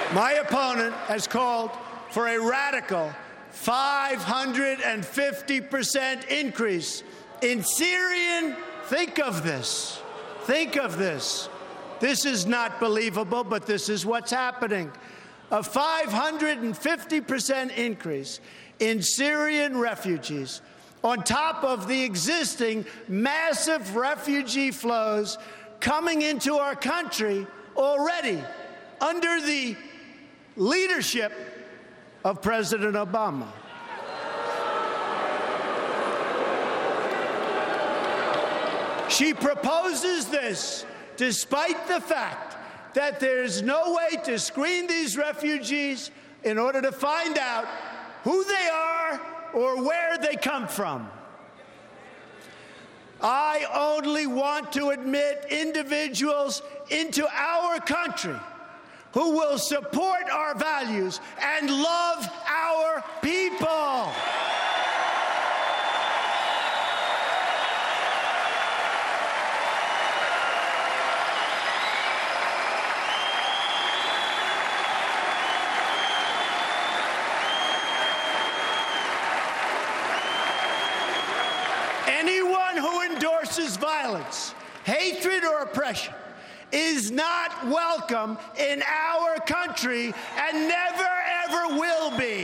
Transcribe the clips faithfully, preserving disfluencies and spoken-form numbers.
My opponent has called for a radical five hundred fifty percent increase in Syrian. Think of this. Think of this. This is not believable, but this is what's happening. A five hundred fifty percent increase in Syrian refugees on top of the existing massive refugee flows coming into our country already under the leadership of President Obama. She proposes this despite the fact that there's no way to screen these refugees in order to find out who they are or where they come from. I only want to admit individuals into our country who will support our values and love our people. Anyone who endorses violence, hatred, or oppression is not welcome in our country and never, ever will be.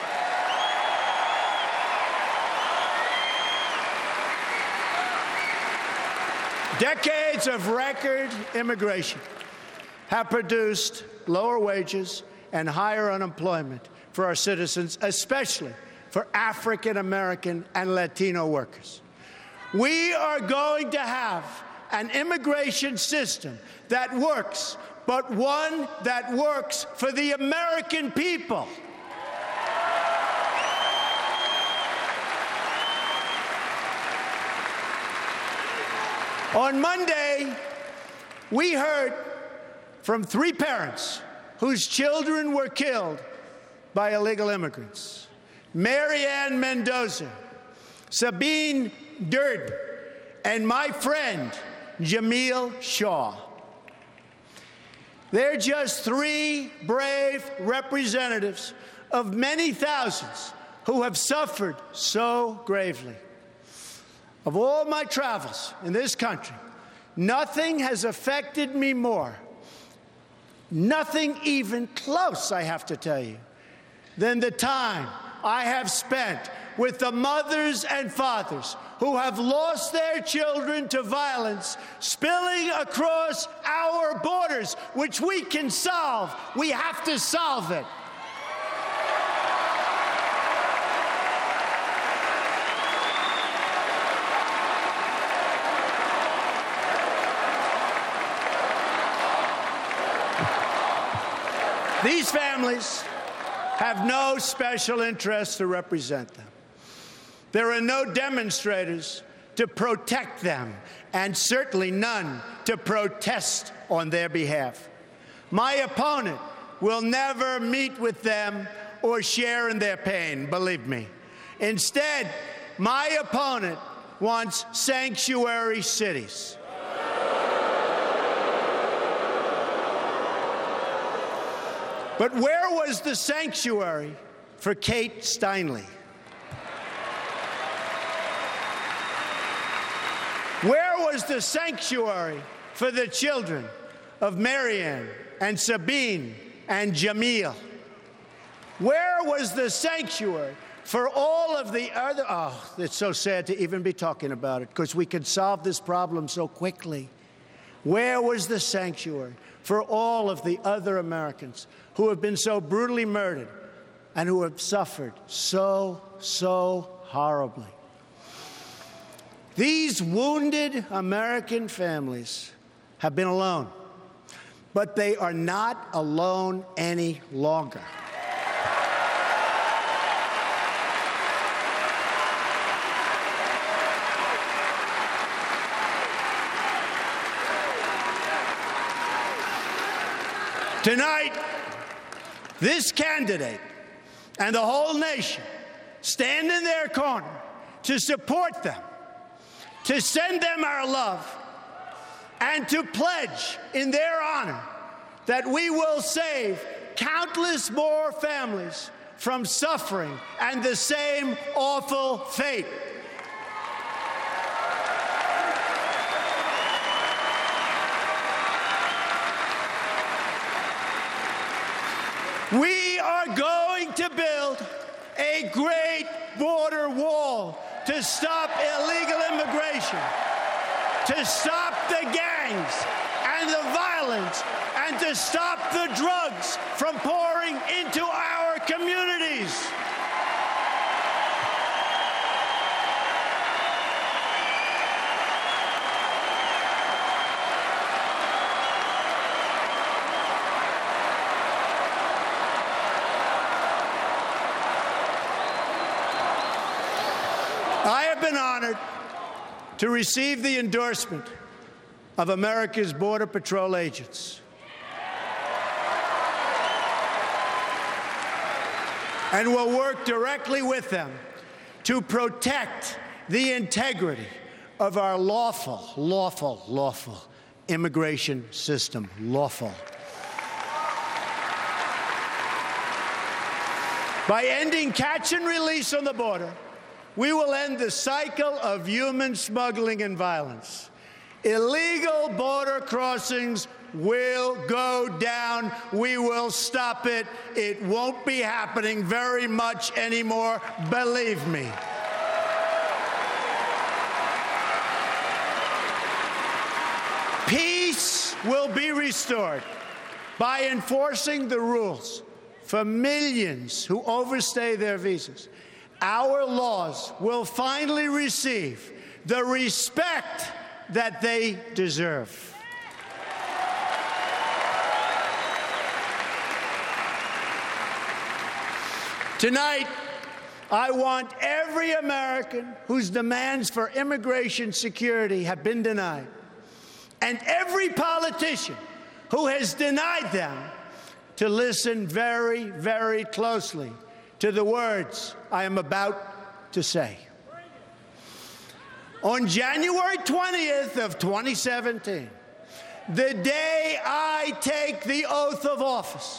Decades of record immigration have produced lower wages and higher unemployment for our citizens, especially for African American and Latino workers. We are going to have an immigration system that works, but one that works for the American people. On Monday, we heard from three parents whose children were killed by illegal immigrants: Marianne Mendoza, Sabine Durden, and my friend, Jamil Shaw. They're just three brave representatives of many thousands who have suffered so gravely. Of all my travels in this country, nothing has affected me more, nothing even close, I have to tell you, than the time I have spent with the mothers and fathers who have lost their children to violence spilling across our borders, which we can solve. We have to solve it. These families have no special interests to represent them. There are no demonstrators to protect them, and certainly none to protest on their behalf. My opponent will never meet with them or share in their pain, believe me. Instead, my opponent wants sanctuary cities. But where was the sanctuary for Kate Steinle? Where was the sanctuary for the children of Marianne and Sabine and Jamil? Where was the sanctuary for all of the other? Oh, it's so sad to even be talking about it because we could solve this problem so quickly. Where was the sanctuary for all of the other Americans who have been so brutally murdered and who have suffered so, so horribly? These wounded American families have been alone, but they are not alone any longer. Tonight, this candidate and the whole nation stand in their corner to support them, to send them our love, and to pledge in their honor that we will save countless more families from suffering and the same awful fate. We are going to build a great border wall to stop illegal immigration, to stop the gangs and the violence, and to stop the drugs from pouring into our communities. I have been honored to receive the endorsement of America's Border Patrol agents. And will work directly with them to protect the integrity of our lawful, lawful, lawful immigration system. Lawful. By ending catch and release on the border, we will end the cycle of human smuggling and violence. Illegal border crossings will go down. We will stop it. It won't be happening very much anymore, believe me. Peace will be restored by enforcing the rules for millions who overstay their visas. Our laws will finally receive the respect that they deserve. Tonight, I want every American whose demands for immigration security have been denied, and every politician who has denied them, to listen very, very closely to the words I am about to say. On January twentieth of twenty seventeen, the day I take the oath of office,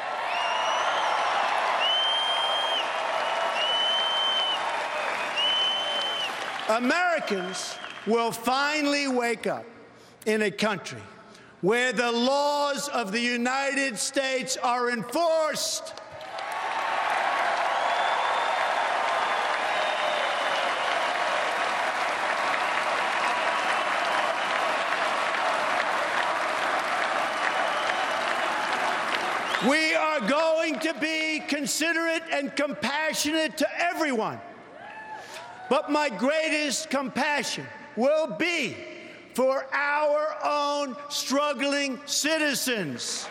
Americans will finally wake up in a country where the laws of the United States are enforced. We are going to be considerate and compassionate to everyone. But my greatest compassion will be for our own struggling citizens.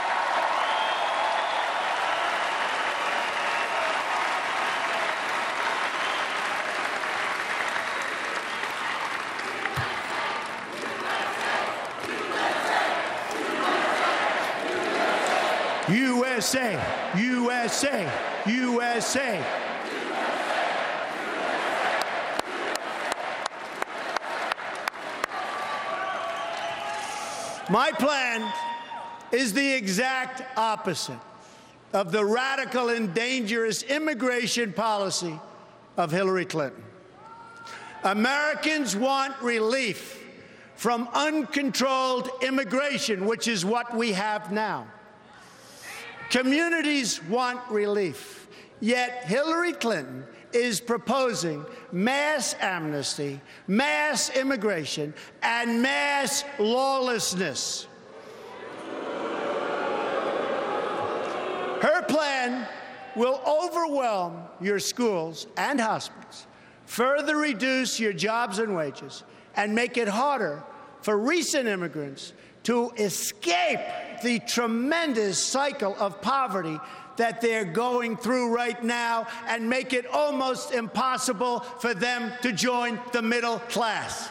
U S A, U S A, U S A. My plan is the exact opposite of the radical and dangerous immigration policy of Hillary Clinton. Americans want relief from uncontrolled immigration, which is what we have now. Communities want relief, yet Hillary Clinton is proposing mass amnesty, mass immigration, and mass lawlessness. Her plan will overwhelm your schools and hospitals, further reduce your jobs and wages, and make it harder for recent immigrants to escape the tremendous cycle of poverty that they're going through right now, and make it almost impossible for them to join the middle class.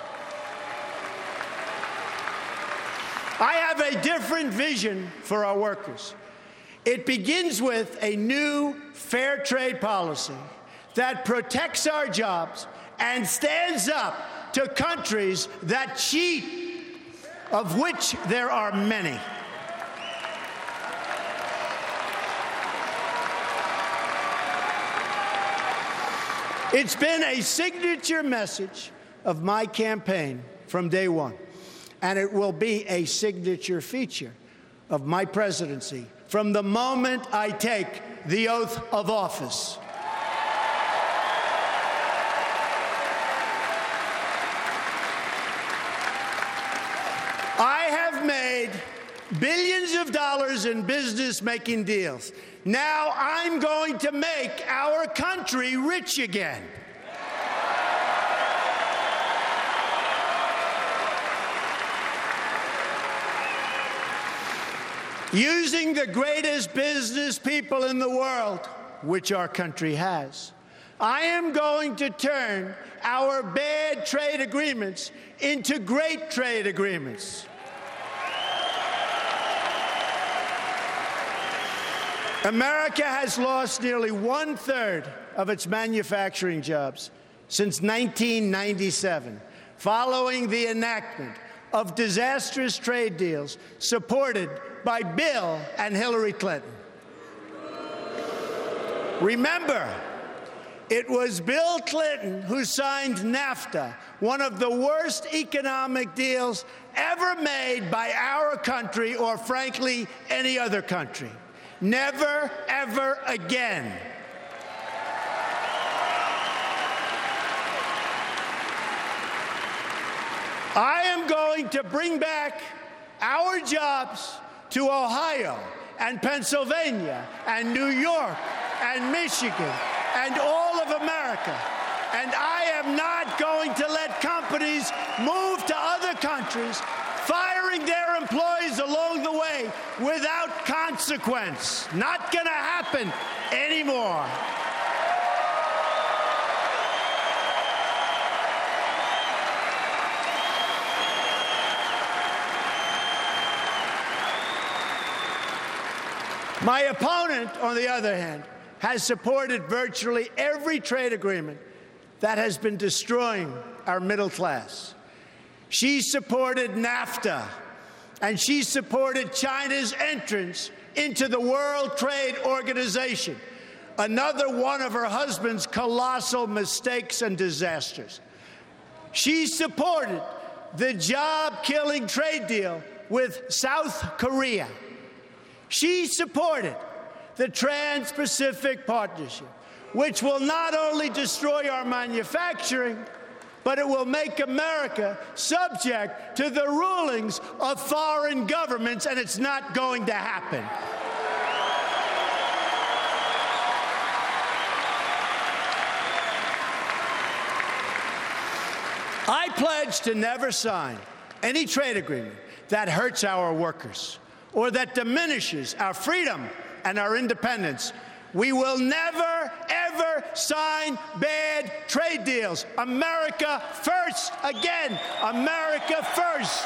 I have a different vision for our workers. It begins with a new fair trade policy that protects our jobs and stands up to countries that cheat, of which there are many. It's been a signature message of my campaign from day one, and it will be a signature feature of my presidency from the moment I take the oath of office. I have made billions of dollars in business-making deals. Now I'm going to make our country rich again. Using the greatest business people in the world, which our country has, I am going to turn our bad trade agreements into great trade agreements. America has lost nearly one-third of its manufacturing jobs since nineteen ninety-seven, following the enactment of disastrous trade deals supported by Bill and Hillary Clinton. Remember, it was Bill Clinton who signed NAFTA, one of the worst economic deals ever made by our country or, frankly, any other country. Never, ever again. I am going to bring back our jobs to Ohio and Pennsylvania and New York and Michigan and all of America. And I am not going to let companies move to other countries, firing their employees along the way without consequence. Not going to happen anymore. My opponent, on the other hand, has supported virtually every trade agreement that has been destroying our middle class. She supported NAFTA, and she supported China's entrance into the World Trade Organization, another one of her husband's colossal mistakes and disasters. She supported the job-killing trade deal with South Korea. She supported the Trans-Pacific Partnership, which will not only destroy our manufacturing, but it will make America subject to the rulings of foreign governments, and it's not going to happen. I pledge to never sign any trade agreement that hurts our workers or that diminishes our freedom and our independence. We will never, ever sign bad trade deals. America first. Again, America first.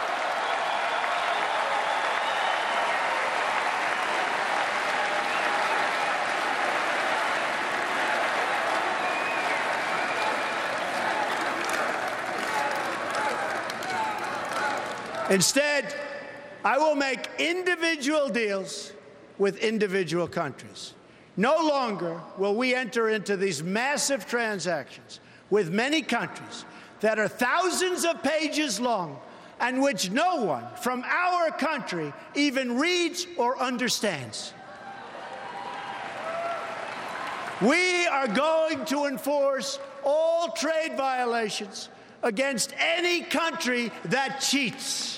Instead, I will make individual deals with individual countries. No longer will we enter into these massive transactions with many countries that are thousands of pages long and which no one from our country even reads or understands. We are going to enforce all trade violations against any country that cheats.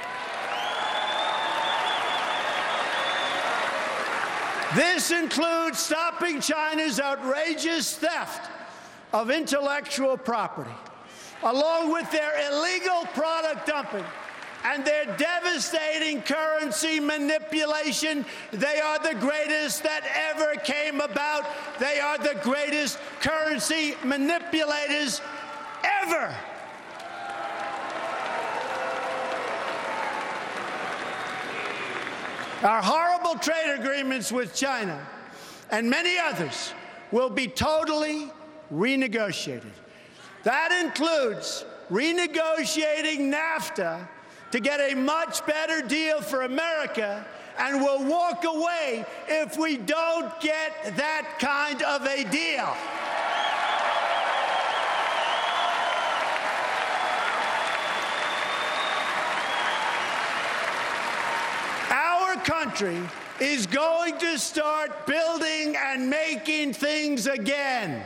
This includes stopping China's outrageous theft of intellectual property, along with their illegal product dumping and their devastating currency manipulation. They are the greatest that ever came about. They are the greatest currency manipulators ever. Our horrible trade agreements with China and many others will be totally renegotiated. That includes renegotiating NAFTA to get a much better deal for America, and we'll walk away if we don't get that kind of a deal. country is going to start building and making things again.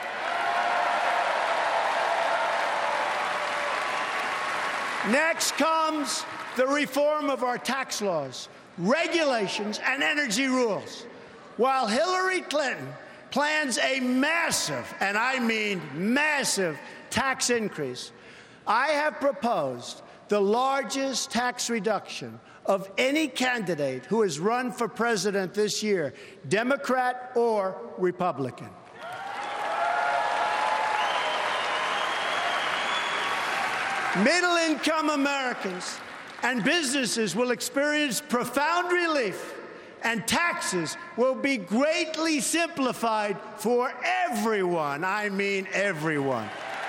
Next comes the reform of our tax laws, regulations, and energy rules. While Hillary Clinton plans a massive, and I mean massive, tax increase, I have proposed the largest tax reduction of any candidate who has run for president this year, Democrat or Republican. Middle-income Americans and businesses will experience profound relief, and taxes will be greatly simplified for everyone. I mean everyone.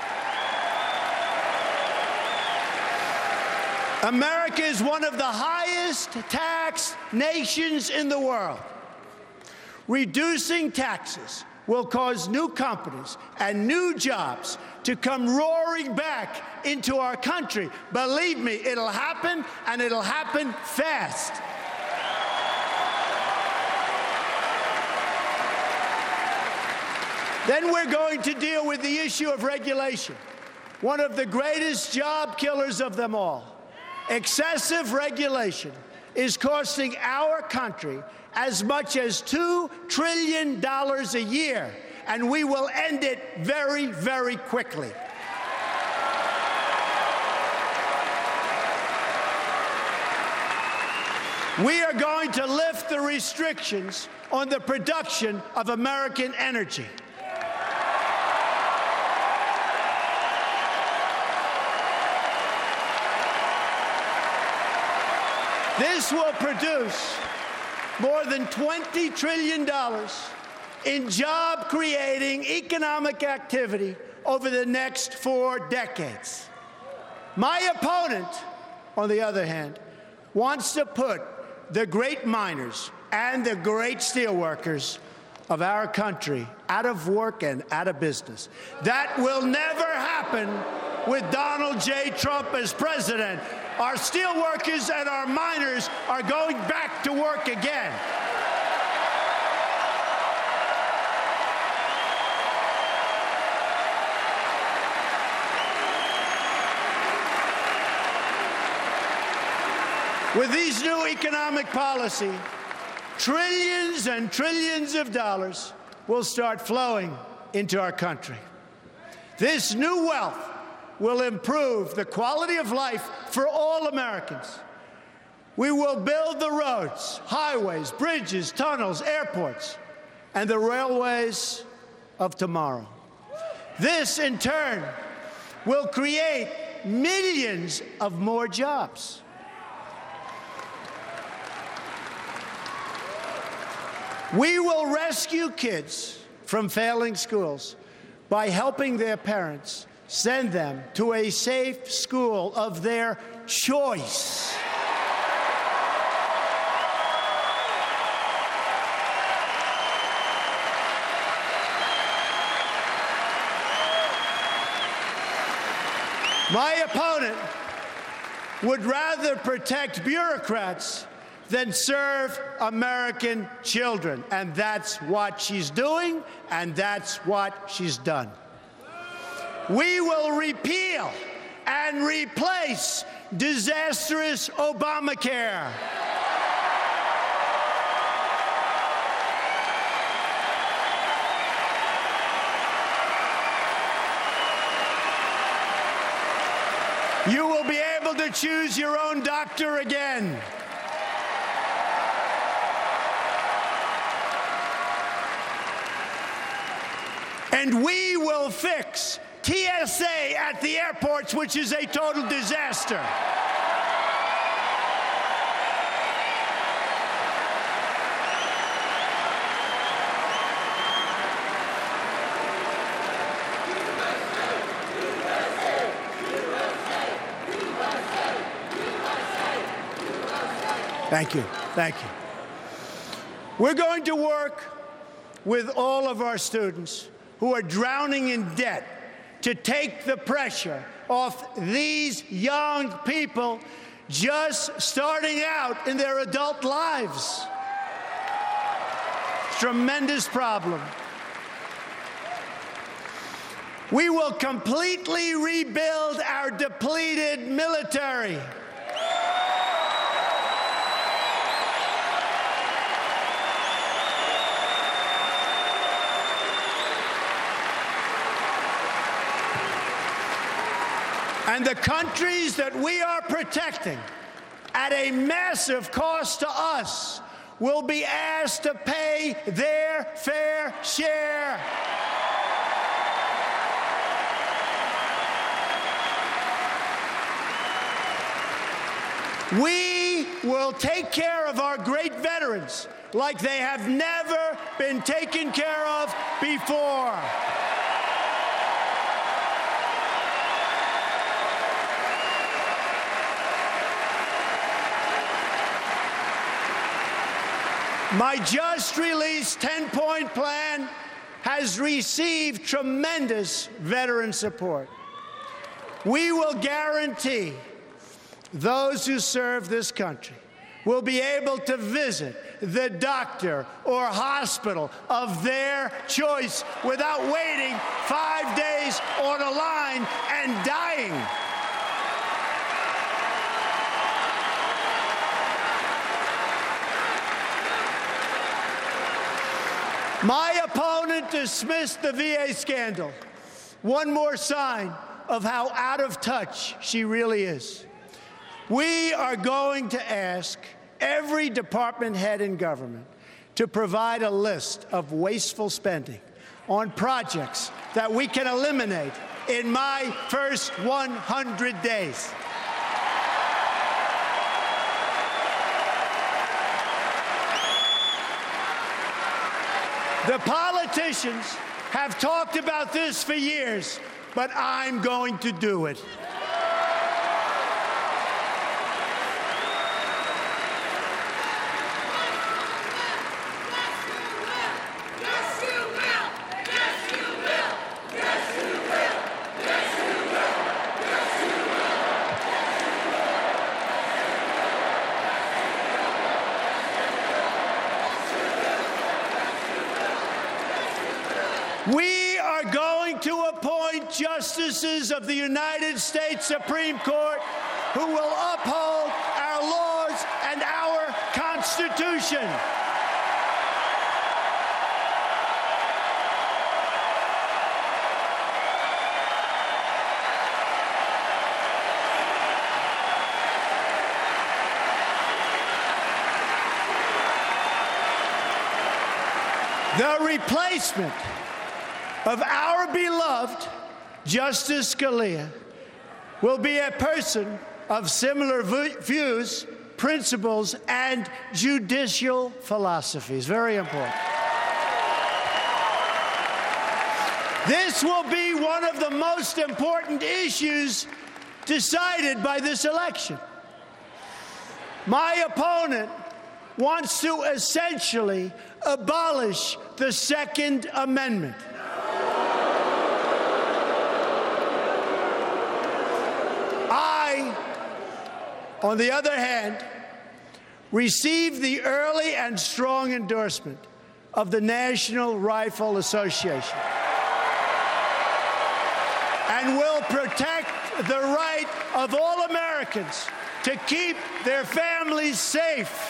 America is one of the highest taxed nations in the world. Reducing taxes will cause new companies and new jobs to come roaring back into our country. Believe me, it'll happen, and it'll happen fast. Then we're going to deal with the issue of regulation, one of the greatest job killers of them all. Excessive regulation is costing our country as much as two trillion dollars a year, and we will end it very, very quickly. We are going to lift the restrictions on the production of American energy. This will produce more than twenty trillion dollars in job-creating economic activity over the next four decades. My opponent, on the other hand, wants to put the great miners and the great steelworkers of our country out of work and out of business. That will never happen with Donald J. Trump as president. Our steelworkers and our miners are going back to work again. With these new economic policy, trillions and trillions of dollars will start flowing into our country. This new wealth will improve the quality of life for all Americans. We will build the roads, highways, bridges, tunnels, airports, and the railways of tomorrow. This, in turn, will create millions of more jobs. We will rescue kids from failing schools by helping their parents send them to a safe school of their choice. My opponent would rather protect bureaucrats than serve American children. And that's what she's doing, and that's what she's done. We will repeal and replace disastrous Obamacare. You will be able to choose your own doctor again. And we will fix T S A at the airports, which is a total disaster. Thank you. Thank you. We're going to work with all of our students who are drowning in debt to take the pressure off these young people just starting out in their adult lives. Tremendous problem. We will completely rebuild our depleted military. And the countries that we are protecting at a massive cost to us will be asked to pay their fair share. We will take care of our great veterans like they have never been taken care of before. My just-released ten-point plan has received tremendous veteran support. We will guarantee those who serve this country will be able to visit the doctor or hospital of their choice without waiting five days on a line and dying. My opponent dismissed the V A scandal. One more sign of how out of touch she really is. We are going to ask every department head in government to provide a list of wasteful spending on projects that we can eliminate in my first one hundred days. The politicians have talked about this for years, but I'm going to do it. We are going to appoint justices of the United States Supreme Court who will uphold our laws and our Constitution. The replacement of our beloved Justice Scalia will be a person of similar views, principles, and judicial philosophies. Very important. This will be one of the most important issues decided by this election. My opponent wants to essentially abolish the Second Amendment. I, on the other hand, received the early and strong endorsement of the National Rifle Association and will protect the right of all Americans to keep their families safe.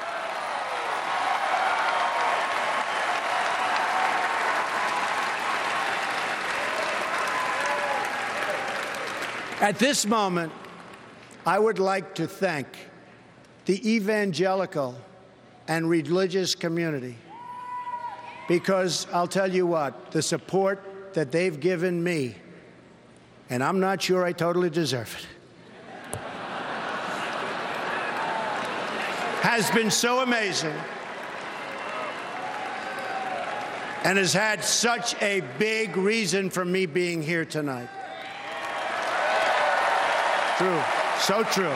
At this moment, I would like to thank the evangelical and religious community, because I'll tell you what, the support that they've given me, and I'm not sure I totally deserve it, has been so amazing and has had such a big reason for me being here tonight. True. So true.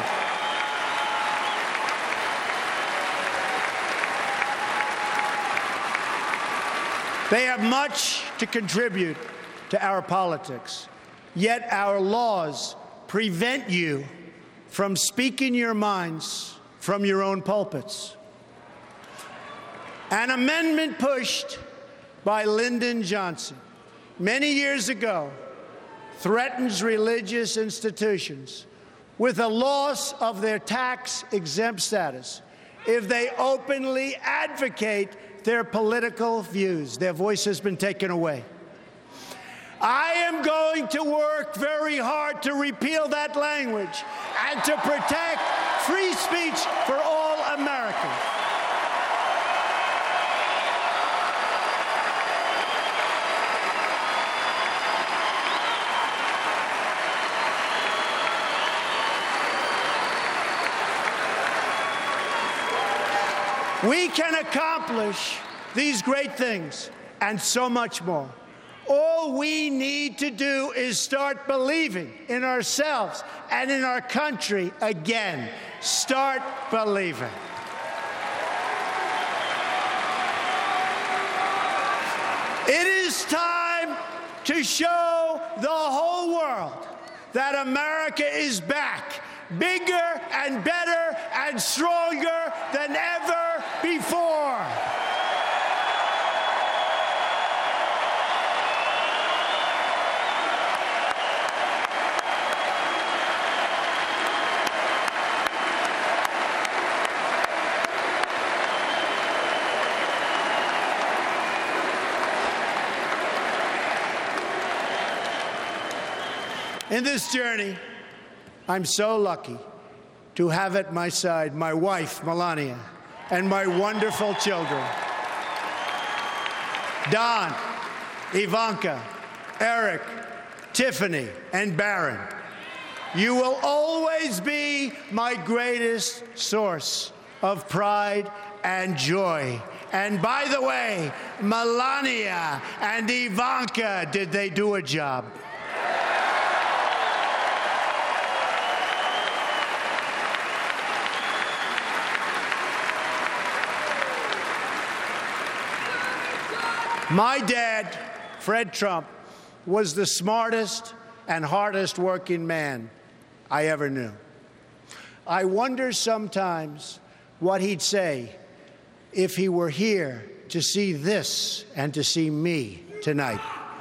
They have much to contribute to our politics, yet our laws prevent you from speaking your minds from your own pulpits. An amendment pushed by Lyndon Johnson many years ago threatens religious institutions with a loss of their tax-exempt status if they openly advocate their political views. Their voice has been taken away. I am going to work very hard to repeal that language and to protect free speech for all Americans. We can accomplish these great things and so much more. All we need to do is start believing in ourselves and in our country again. Start believing. It is time to show the whole world that America is back, bigger and better and stronger than ever before. In this journey, I'm so lucky to have at my side my wife, Melania, and my wonderful children, Don, Ivanka, Eric, Tiffany, and Barron. You will always be my greatest source of pride and joy. And by the way, Melania and Ivanka, did they do a job? My dad, Fred Trump, was the smartest and hardest working man I ever knew. I wonder sometimes what he'd say if he were here to see this and to see me tonight.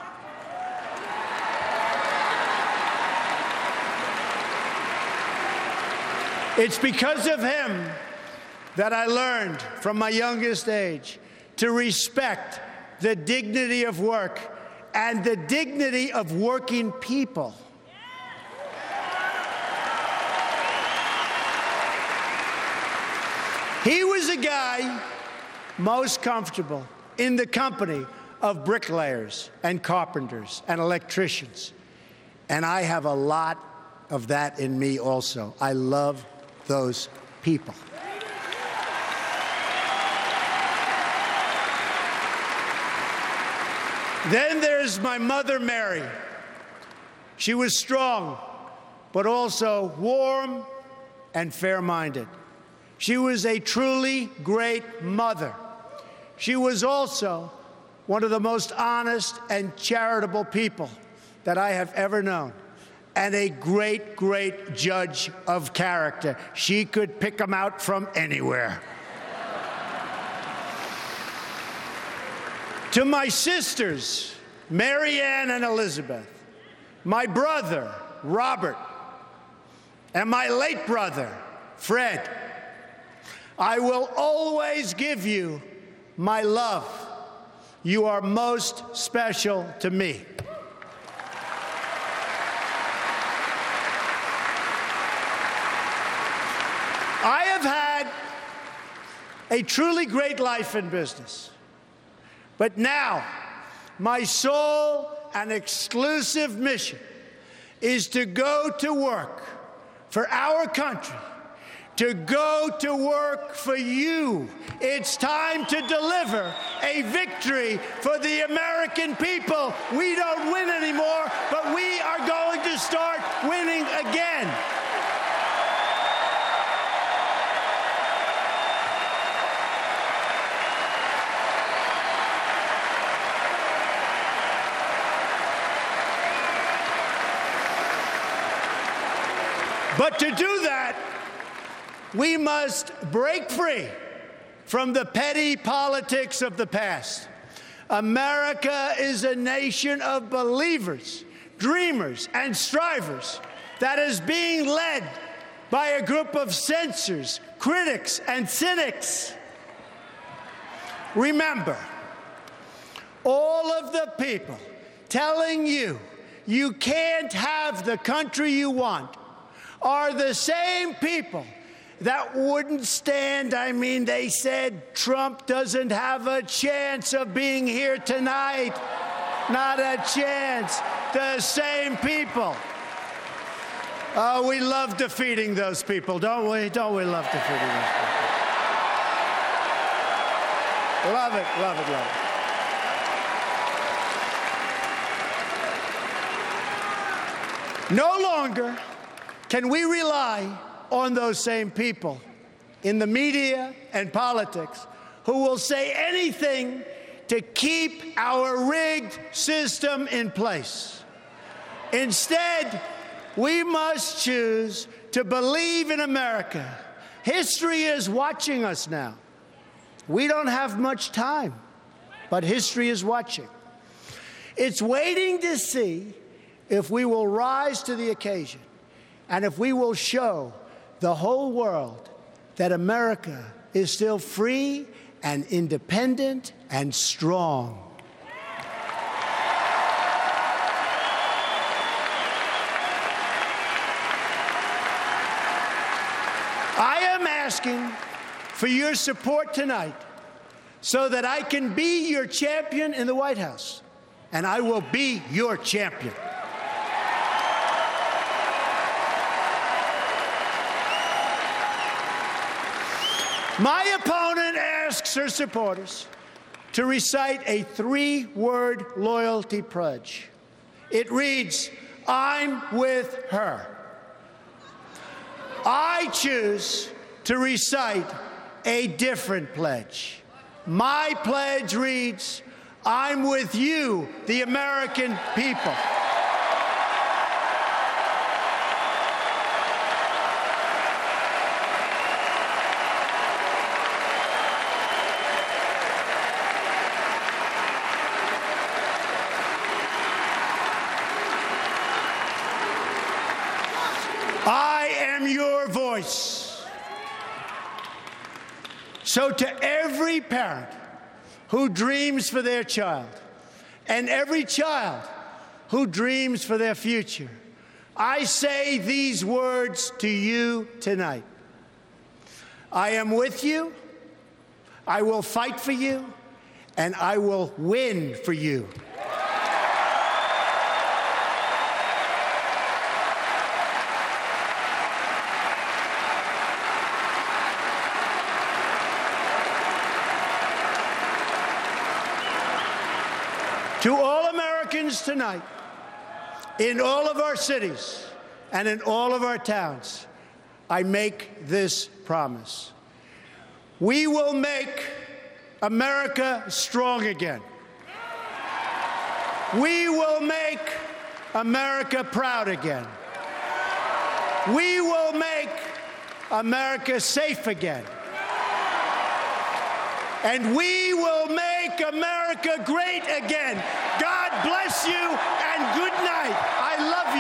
It's because of him that I learned from my youngest age to respect the dignity of work and the dignity of working people. He was a guy most comfortable in the company of bricklayers and carpenters and electricians. And I have a lot of that in me also. I love those people. Then there's my mother, Mary. She was strong, but also warm and fair-minded. She was a truly great mother. She was also one of the most honest and charitable people that I have ever known, and a great, great judge of character. She could pick them out from anywhere. To my sisters, Mary Ann and Elizabeth, my brother, Robert, and my late brother, Fred, I will always give you my love. You are most special to me. I have had a truly great life in business. But now, my sole and exclusive mission is to go to work for our country, to go to work for you. It's time to deliver a victory for the American people. We don't win anymore, but we are going to start winning again. But to do that, we must break free from the petty politics of the past. America is a nation of believers, dreamers, and strivers that is being led by a group of censors, critics, and cynics. Remember, all of the people telling you you can't have the country you want are the same people that wouldn't stand. I mean, they said Trump doesn't have a chance of being here tonight. Not a chance. The same people. Oh, we love defeating those people, don't we? Don't we love defeating those people? Love it, love it, love it. No longer can we rely on those same people in the media and politics who will say anything to keep our rigged system in place. Instead, we must choose to believe in America. History is watching us now. We don't have much time, but history is watching. It's waiting to see if we will rise to the occasion and if we will show the whole world that America is still free and independent and strong. I am asking for your support tonight so that I can be your champion in the White House, and I will be your champion. My opponent asks her supporters to recite a three-word loyalty pledge. It reads, "I'm with her." I choose to recite a different pledge. My pledge reads, "I'm with you, the American people." I am your voice. So to every parent who dreams for their child and every child who dreams for their future, I say these words to you tonight. I am with you, I will fight for you, and I will win for you. To all Americans tonight, in all of our cities and in all of our towns, I make this promise. We will make America strong again. We will make America proud again. We will make America safe again. And we will make America great again. God bless you and good night. I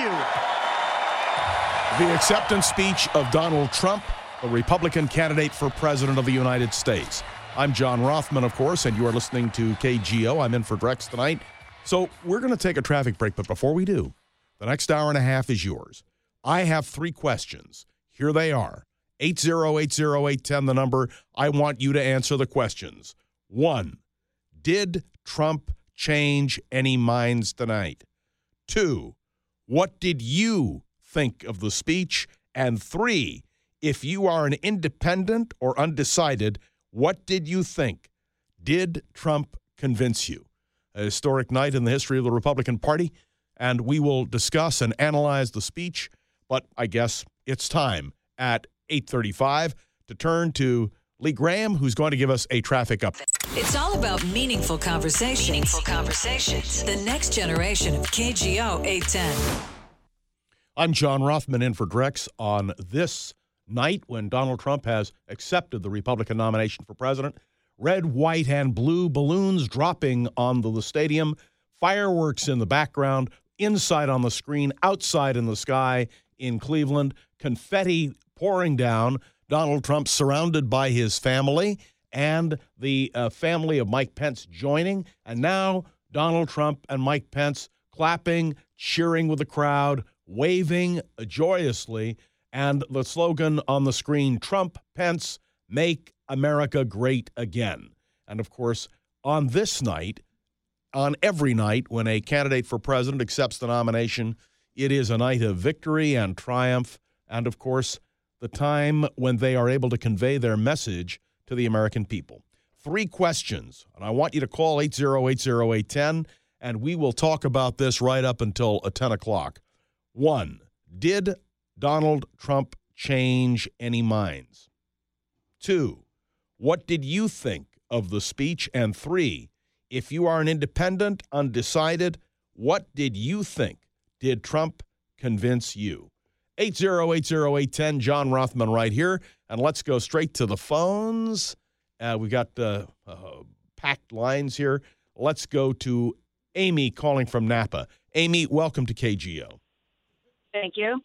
love you. The acceptance speech of Donald Trump, the Republican candidate for President of the United States. I'm John Rothman, of course, and you are listening to K G O. I'm in for Drex tonight. So we're going to take a traffic break, but before we do, the next hour and a half is yours. I have three questions. Here they are. eight zero eight zero eight one zero, the number. I want you to answer the questions. One, did Trump change any minds tonight? Two, what did you think of the speech? And three, if you are an independent or undecided, what did you think? Did Trump convince you? A historic night in the history of the Republican Party, and we will discuss and analyze the speech, but I guess it's time at eight thirty-five to turn to Lee Graham, who's going to give us a traffic update. It's all about meaningful conversations. Meaningful conversations. The next generation of K G O eight ten. I'm John Rothman in for Drex on this night when Donald Trump has accepted the Republican nomination for president. Red, white, and blue balloons dropping onto the stadium, fireworks in the background, inside on the screen, outside in the sky in Cleveland, confetti pouring down, Donald Trump surrounded by his family and the uh, family of Mike Pence joining, and now Donald Trump and Mike Pence clapping, cheering with the crowd, waving joyously, and the slogan on the screen, Trump, Pence, make America great again. And, of course, on this night, on every night when a candidate for president accepts the nomination, it is a night of victory and triumph, and, of course, the time when they are able to convey their message to the American people. Three questions, and I want you to call eight zero eight zero eight one zero, and we will talk about this right up until uh, ten o'clock. One, did Donald Trump change any minds? Two, what did you think of the speech? And three, if you are an independent, undecided, what did you think? Did Trump convince you? eight zero eight zero eight one zero, John Rothman right here. And let's go straight to the phones. Uh, we got uh, uh, packed lines here. Let's go to Amy calling from Napa. Amy, welcome to K G O. Thank you.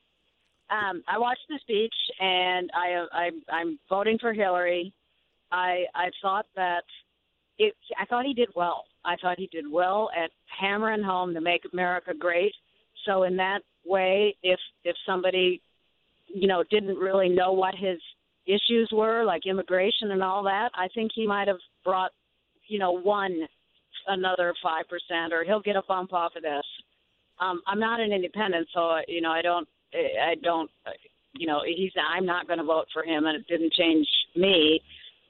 Um, I watched the speech, and I, I, I'm voting for Hillary. I, I thought that it, I thought he did well. I thought he did well at hammering home to make America great. So in that way, if if somebody, you know, didn't really know what his issues were, like immigration and all that, I think he might have brought, you know, won another five percent, or he'll get a bump off of this. Um, I'm not an independent, so you know, I don't, I don't, you know, he's. I'm not going to vote for him, and it didn't change me.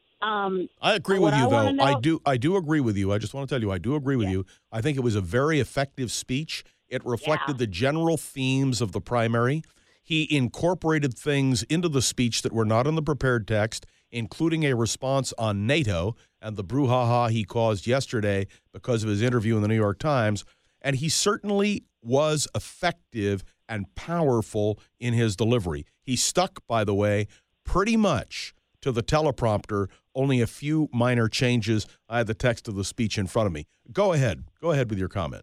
Um, I agree with you, I though. know, I do. I do agree with you. I just want to tell you, I do agree with yeah. you. I think it was a very effective speech. It reflected Yeah. the general themes of the primary. He incorporated things into the speech that were not in the prepared text, including a response on NATO and the brouhaha he caused yesterday because of his interview in the New York Times. And he certainly was effective and powerful in his delivery. He stuck, by the way, pretty much to the teleprompter, only a few minor changes. I had the text of the speech in front of me. Go ahead. Go ahead with your comment.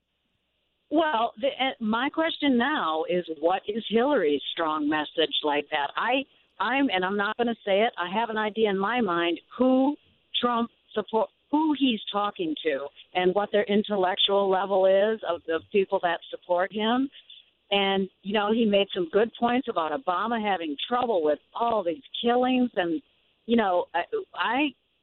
Well, the, uh, my question now is, what is Hillary's strong message like that? I, I'm, and I'm not going to say it. I have an idea in my mind who Trump support, who he's talking to, and what their intellectual level is of the people that support him. And you know, he made some good points about Obama having trouble with all these killings, and you know, I, I,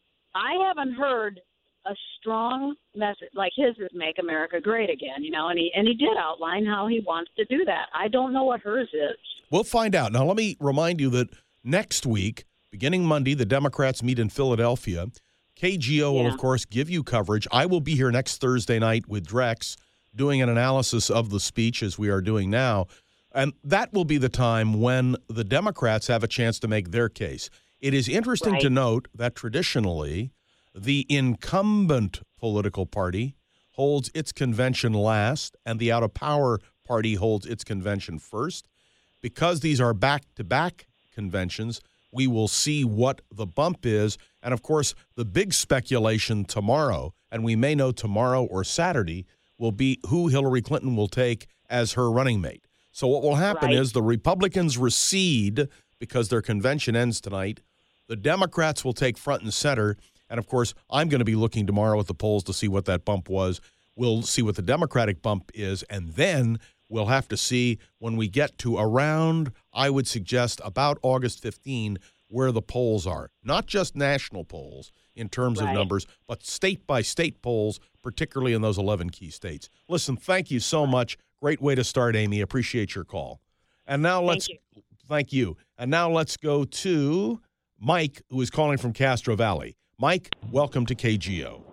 I haven't heard a strong message like his is make America great again, you know, and he and he did outline how he wants to do that. I don't know what hers is. We'll find out. Now, let me remind you that next week, beginning Monday, the Democrats meet in Philadelphia. K G O will, Yeah. of course, give you coverage. I will be here next Thursday night with Drex doing an analysis of the speech as we are doing now. And that will be the time when the Democrats have a chance to make their case. It is interesting Right. to note that traditionally, the incumbent political party holds its convention last, and the out-of-power party holds its convention first. Because these are back-to-back conventions, we will see what the bump is. And, of course, the big speculation tomorrow, and we may know tomorrow or Saturday, will be who Hillary Clinton will take as her running mate. So what will happen Right. is the Republicans recede because their convention ends tonight. The Democrats will take front and center. And, of course, I'm going to be looking tomorrow at the polls to see what that bump was. We'll see what the Democratic bump is, and then we'll have to see when we get to around, I would suggest, about August fifteenth, where the polls are. Not just national polls in terms of Right. numbers, but state-by-state polls, particularly in those eleven key states. Listen, thank you so much. Great way to start, Amy. Appreciate your call. And now let's Thank you. thank you. And now let's go to Mike, who is calling from Castro Valley. Mike, welcome to K G O.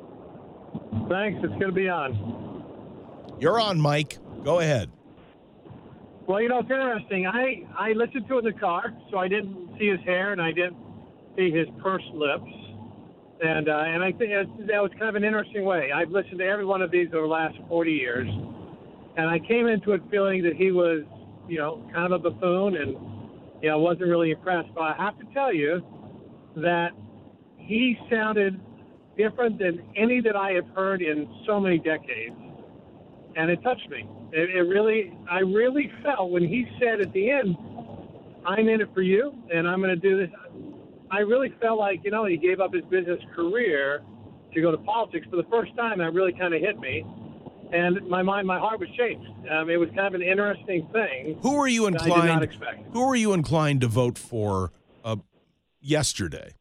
Thanks. It's going to be on. You're on, Mike. Go ahead. Well, you know, it's interesting. I, I listened to it in the car, so I didn't see his hair and I didn't see his pursed lips. And uh, and I think that was kind of an interesting way. I've listened to every one of these over the last forty years. And I came into it feeling that he was you know, kind of a buffoon, and you know, wasn't really impressed. But I have to tell you that he sounded different than any that I have heard in so many decades, and it touched me. It, it really, I really felt when he said at the end, "I'm in it for you, and I'm going to do this." I really felt like, you know, he gave up his business career to go to politics for the first time. That really kind of hit me. And my mind, my heart was changed. Um, it was kind of an interesting thing. Who were you inclined? I did not expect. Who were you inclined to vote for uh, yesterday?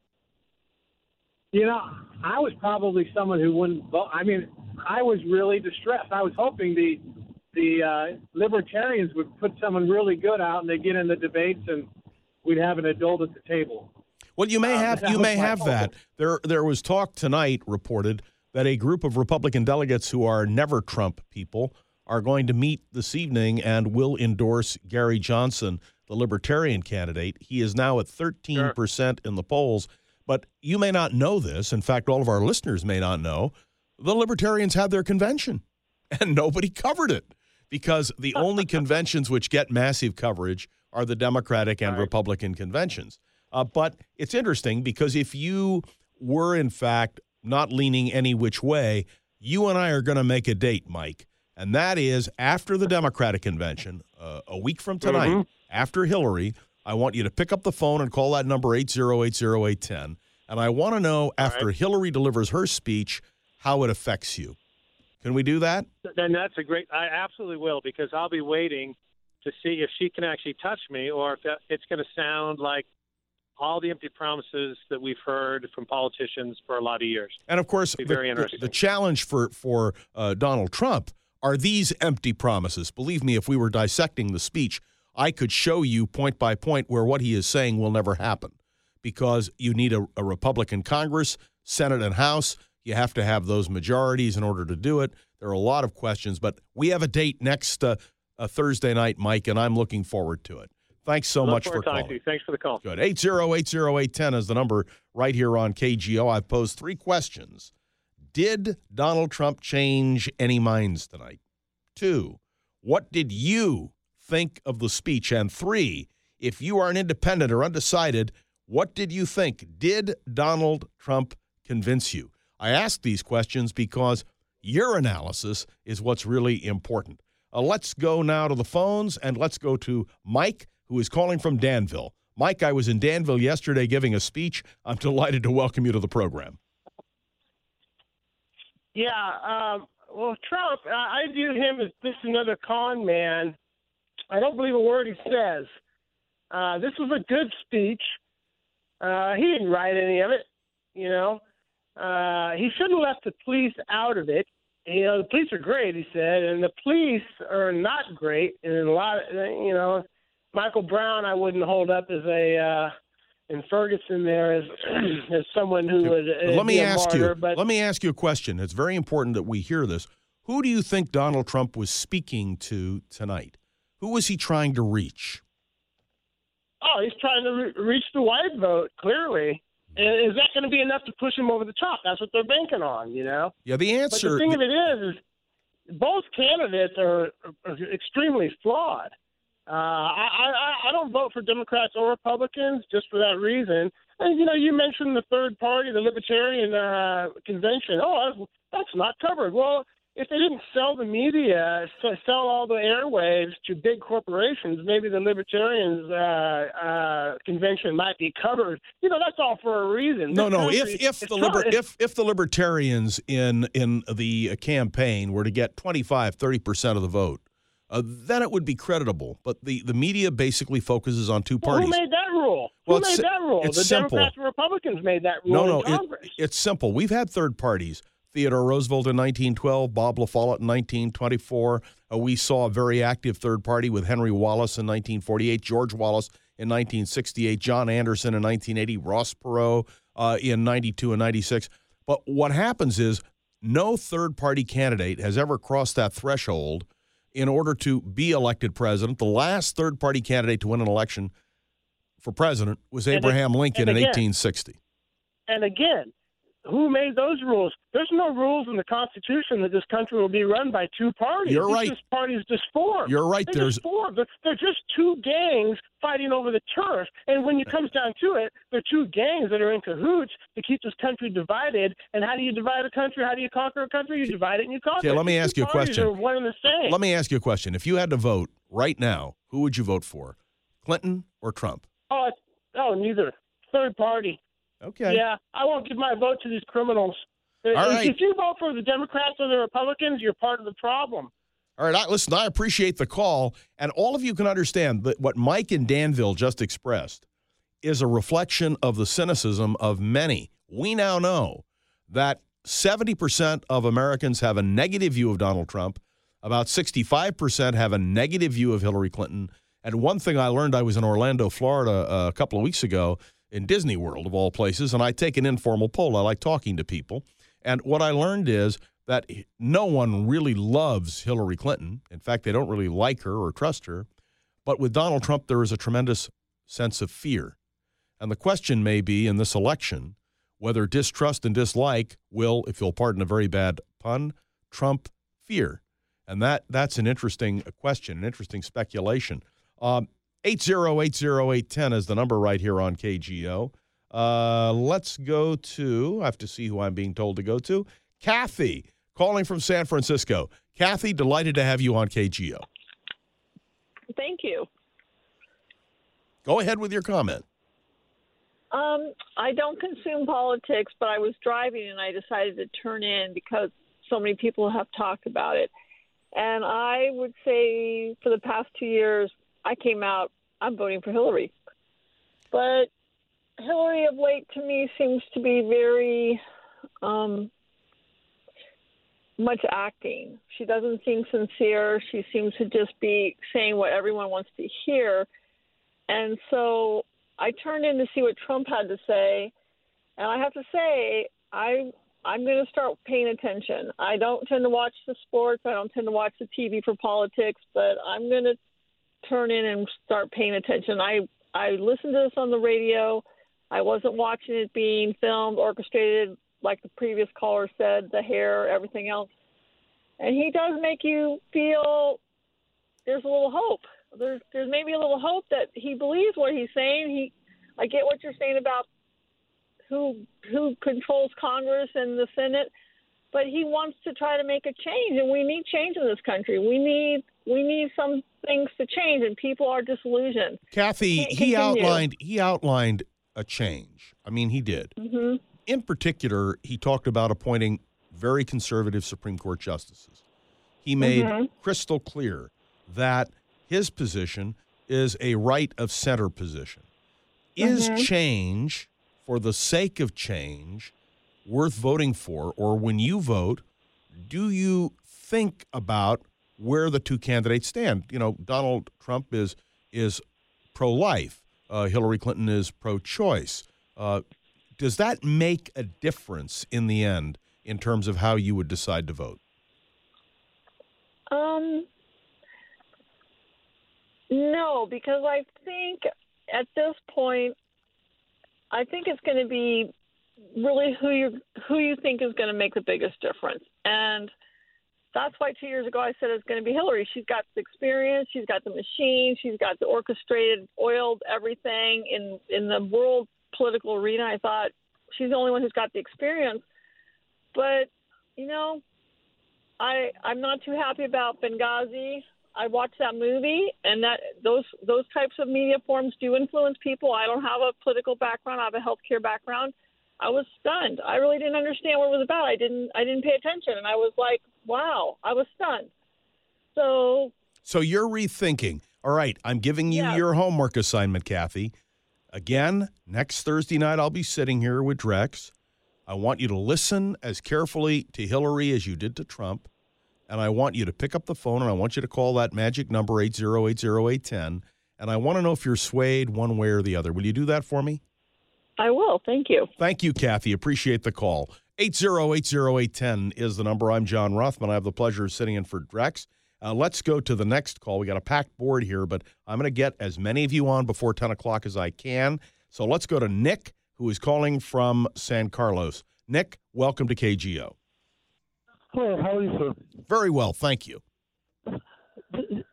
You know, I was probably someone who wouldn't vote. I mean, I was really distressed. I was hoping the the uh, libertarians would put someone really good out, and they get in the debates, and we'd have an adult at the table. Well, you may have um, you may have that. There there was talk tonight reported that a group of Republican delegates who are never Trump people are going to meet this evening and will endorse Gary Johnson, the Libertarian candidate. He is now at thirteen percent in the polls, but you may not know this. In fact, all of our listeners may not know. The Libertarians had their convention, and nobody covered it because the only conventions which get massive coverage are the Democratic and right. Republican conventions. Uh, but it's interesting because if you were, in fact, not leaning any which way, you and I are going to make a date, Mike, and that is after the Democratic convention, uh, a week from tonight, mm-hmm. after Hillary. I want you to pick up the phone and call that number eight zero eight zero eight one zero, and I want to know, after right. Hillary delivers her speech, how it affects you. Can we do that? Then that's a great – I absolutely will, because I'll be waiting to see if she can actually touch me or if it's going to sound like all the empty promises that we've heard from politicians for a lot of years. And, of course, the, very the, the challenge for, for uh, Donald Trump are these empty promises. Believe me, if we were dissecting the speech, I could show you point by point where what he is saying will never happen because you need a, a Republican Congress, Senate, and House. You have to have those majorities in order to do it. There are a lot of questions, but we have a date next uh, uh, Thursday night, Mike, and I'm looking forward to it. Thanks so Look much for calling. To you. Thanks for the call. Good. eight zero eight zero eight one zero is the number right here on K G O. I've posed three questions. Did Donald Trump change any minds tonight? Two, what did you think of the speech? And three, if you are an independent or undecided, what did you think? Did Donald Trump convince you? I ask these questions because your analysis is what's really important. Uh, let's go now to the phones, and let's go to Mike, who is calling from Danville. Mike, I was in Danville yesterday giving a speech. I'm delighted to welcome you to the program. Yeah, um, well, Trump, uh, I view him as just another con man. I don't believe a word he says. Uh, this was a good speech. Uh, he didn't write any of it, you know. Uh, he should have left the police out of it. You know, the police are great, he said, and the police are not great. And a lot of, you know, Michael Brown, I wouldn't hold up as a, uh, and Ferguson there as as someone who would. Uh, let me be a ask martyr, you. but, let me ask you a question. It's very important that we hear this. Who do you think Donald Trump was speaking to tonight? Who was he trying to reach? Oh, he's trying to re- reach the white vote. Clearly, is that going to be enough to push him over the top? That's what they're banking on, you know. Yeah, the answer. But the thing of it is, is both candidates are, are extremely flawed. Uh, I, I I don't vote for Democrats or Republicans just for that reason. And, you know, you mentioned the third party, the Libertarian uh, convention. Oh, that's not covered. Well, if they didn't sell the media, sell all the airwaves to big corporations, maybe the Libertarians uh, uh, convention might be covered. You know, that's all for a reason. No, This no. country, If if the liber- if if the Libertarians in in the campaign were to get twenty-five, thirty percent of the vote, uh, then it would be creditable. But the, the media basically focuses on two well, parties. who made that rule? Well, who made that rule? it's The simple. Democrats and Republicans made that rule No, in no. Congress. It, it's simple. We've had third parties. Theodore Roosevelt in nineteen twelve, Bob La Follette in nineteen twenty-four. Uh, we saw a very active third party with Henry Wallace in nineteen forty-eight, George Wallace in nineteen sixty-eight, John Anderson in nineteen eighty, Ross Perot uh, in ninety-two and ninety-six. But what happens is no third party candidate has ever crossed that threshold in order to be elected president. The last third party candidate to win an election for president was Abraham and Lincoln and in again, eighteen sixty. And again, who made those rules? There's no rules in the Constitution that this country will be run by two parties. You're These right. Just parties just formed. You're right. They There's Trump. They're, they're just two gangs fighting over the turf. And when it comes down to it, they're two gangs that are in cahoots to keep this country divided. And how do you divide a country? How do you conquer a country? You divide it and you conquer Okay, it. let me These ask two you a parties question. are one and the same. Let me ask you a question. If you had to vote right now, who would you vote for? Clinton or Trump? Oh, oh, neither. Third party. Okay. Yeah, I won't give my vote to these criminals. All if, right. if you vote for the Democrats or the Republicans, you're part of the problem. All right, I, listen, I appreciate the call, and all of you can understand that what Mike in Danville just expressed is a reflection of the cynicism of many. We now know that seventy percent of Americans have a negative view of Donald Trump, about sixty-five percent have a negative view of Hillary Clinton, and one thing I learned, I was in Orlando, Florida uh, a couple of weeks ago in Disney World, of all places, and I take an informal poll. I like talking to people, and what I learned is that no one really loves Hillary Clinton. In fact, they don't really like her or trust her. But with Donald Trump, there is a tremendous sense of fear. And the question may be in this election whether distrust and dislike will, if you'll pardon a very bad pun, trump fear. And that that's an interesting question, an interesting speculation. Um, eight zero eight zero eight one zero is the number right here on K G O. Uh, let's go to, I have to see who I'm being told to go to, Kathy, calling from San Francisco. Kathy, delighted to have you on K G O. Thank you. Go ahead with your comment. Um, I don't consume politics, but I was driving and I decided to turn in because so many people have talked about it. And I would say for the past two years, I came out, I'm voting for Hillary. But Hillary of late to me seems to be very um, much acting. She doesn't seem sincere. She seems to just be saying what everyone wants to hear. And so I turned in to see what Trump had to say. And I have to say, I, I'm going to start paying attention. I don't tend to watch the sports. I don't tend to watch the T V for politics. But I'm going to turn in and start paying attention. I, I listened to this on the radio. I wasn't watching it being filmed, orchestrated, like the previous caller said, the hair, everything else. And he does make you feel there's a little hope. There's there's maybe a little hope that he believes what he's saying. He, I get what you're saying about who who controls Congress and the Senate, but he wants to try to make a change, and we need change in this country. We need we need some things to change, and people are disillusioned. Kathy, he outlined he outlined a change. I mean, he did. Mm-hmm. In particular, he talked about appointing very conservative Supreme Court justices. He made mm-hmm. crystal clear that his position is a right of center position. Is mm-hmm. change, for the sake of change, worth voting for? Or when you vote, do you think about where the two candidates stand? You know, Donald Trump is is pro-life. Uh, Hillary Clinton is pro-choice. Uh, does that make a difference in the end in terms of how you would decide to vote? Um, no, because I think at this point, I think it's going to be really who you who you think is going to make the biggest difference. And that's why two years ago I said it's going to be Hillary. She's got the experience. She's got the machine. She's got the orchestrated, oiled everything in, in the world political arena. I thought she's the only one who's got the experience. But, you know, I, I'm not too happy about Benghazi. I watched that movie, and that those those types of media forms do influence people. I don't have a political background. I have a healthcare background. I was stunned. I really didn't understand what it was about. I didn't I didn't pay attention, and I was like, wow, I was stunned. So So you're rethinking. All right, I'm giving you Yeah. your homework assignment, Kathy. Again, next Thursday night, I'll be sitting here with Drex. I want you to listen as carefully to Hillary as you did to Trump, and I want you to pick up the phone, and I want you to call that magic number, eight zero eight zero eight one zero, and I want to know if you're swayed one way or the other. Will you do that for me? I will. Thank you. Thank you, Kathy. Appreciate the call. eight zero eight zero eight one zero is the number. I'm John Rothman. I have the pleasure of sitting in for Drex. Uh, let's go to the next call. We got a packed board here, but I'm going to get as many of you on before ten o'clock as I can. So let's go to Nick, who is calling from San Carlos. Nick, welcome to K G O. Hello, how are you, sir? Very well, thank you. Uh,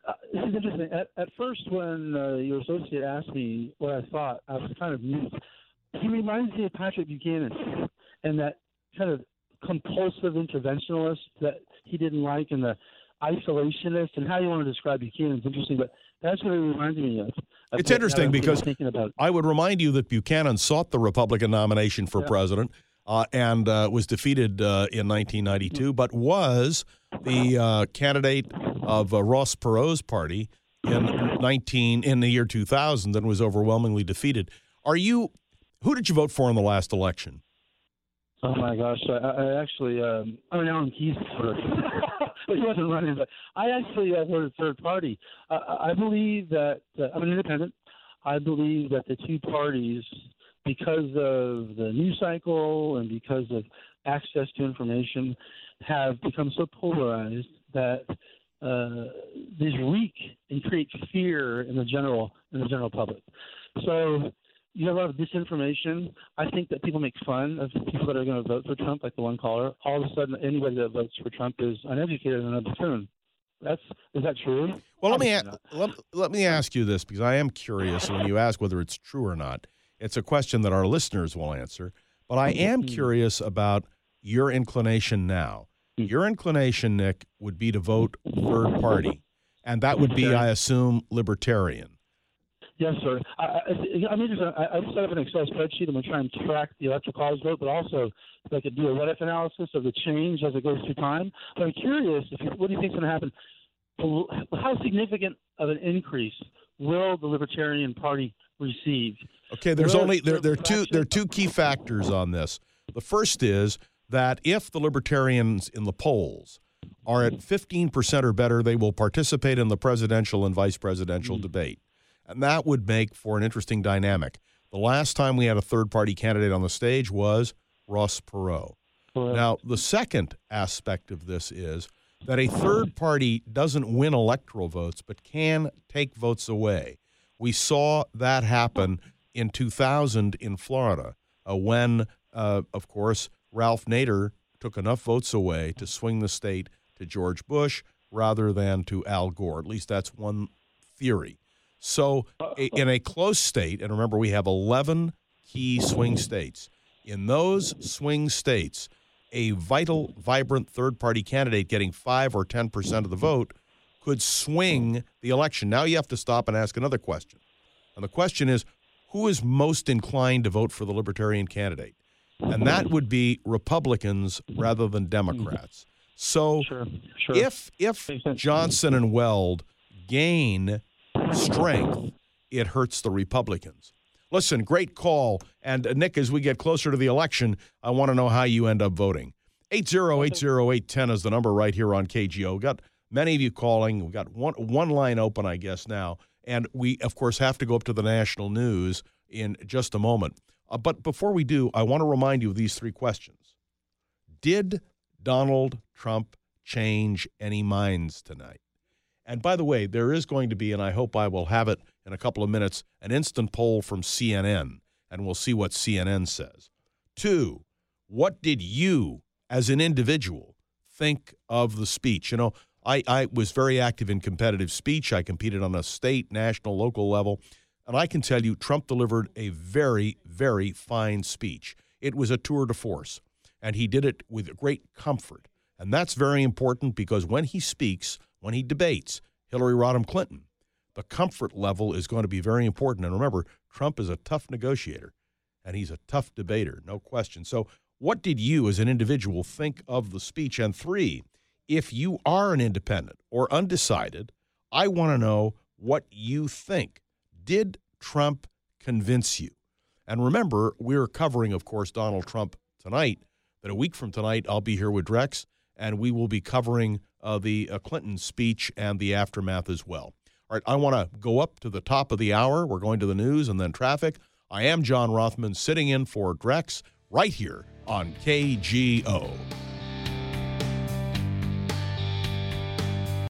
is interesting. At, at first, when uh, your associate asked me what I thought, I was kind of mute. He reminds me of Patrick Buchanan and that kind of compulsive interventionalist that he didn't like, and the isolationist, and how you want to describe Buchanan is interesting, but that's what it reminds me of. of it's interesting because about. I would remind you that Buchanan sought the Republican nomination for yeah. president uh, and uh, was defeated uh, in nineteen ninety-two, but was the uh, candidate of uh, Ross Perot's party in nineteen in the year two thousand and was overwhelmingly defeated. Are you? Who did you vote for in the last election? Oh my gosh! I, I actually, um, I mean, Alan Keyes voted, but he wasn't running. But I actually uh, voted third party. Uh, I believe that uh, I'm an independent. I believe that the two parties, because of the news cycle and because of access to information, have become so polarized that uh, these reek and create fear in the general in the general public. So you have a lot of disinformation. I think that people make fun of people that are going to vote for Trump, like the one caller. All of a sudden, anybody that votes for Trump is uneducated and a buffoon. That's is that true? Well, let me a- let, let me ask you this, because I am curious. When you ask whether it's true or not, it's a question that our listeners will answer. But I am curious about your inclination now. Your inclination, Nick, would be to vote third party, and that would be, I assume, libertarian. Yes, sir. I, I, I'm interested. I, I set up an Excel spreadsheet. I'm going to try and track the electoral college vote, but also if I could do a what-if analysis of the change as it goes through time. But I'm curious, if you, what do you think is going to happen? How significant of an increase will the Libertarian Party receive? Okay, there's will only there, there are two there are two key factors on this. The first is that if the Libertarians in the polls are at fifteen percent or better, they will participate in the presidential and vice presidential mm. debate. And that would make for an interesting dynamic. The last time we had a third-party candidate on the stage was Ross Perot. Right. Now, the second aspect of this is that a third party doesn't win electoral votes but can take votes away. We saw that happen in two thousand in Florida uh, when, uh, of course, Ralph Nader took enough votes away to swing the state to George Bush rather than to Al Gore. At least that's one theory. So in a close state, and remember we have eleven key swing states, in those swing states, a vital, vibrant third-party candidate getting five or ten percent of the vote could swing the election. Now you have to stop and ask another question. And the question is, who is most inclined to vote for the Libertarian candidate? And that would be Republicans rather than Democrats. So sure, sure. if if Johnson and Weld gain strength, it hurts the Republicans. Listen, great call. And uh, Nick, as we get closer to the election, I want to know how you end up voting. eight zero eight zero eight one zero is the number right here on K G O. We've got many of you calling. We've got one, one line open, I guess, now. And we, of course, have to go up to the national news in just a moment. Uh, but before we do, I want to remind you of these three questions. Did Donald Trump change any minds tonight? And by the way, there is going to be, and I hope I will have it in a couple of minutes, an instant poll from C N N, and we'll see what C N N says. Two, what did you, as an individual, think of the speech? You know, I, I was very active in competitive speech. I competed on a state, national, local level. And I can tell you, Trump delivered a very, very fine speech. It was a tour de force, and he did it with great comfort. And that's very important because when he speaks, when he debates Hillary Rodham Clinton, the comfort level is going to be very important. And remember, Trump is a tough negotiator, and he's a tough debater, no question. So what did you as an individual think of the speech? And three, if you are an independent or undecided, I want to know what you think. Did Trump convince you? And remember, we're covering, of course, Donald Trump tonight, but a week from tonight, I'll be here with Drex, and we will be covering uh, the uh, Clinton speech and the aftermath as well. All right, I want to go up to the top of the hour. We're going to the news and then traffic. I am John Rothman, sitting in for Drex right here on K G O.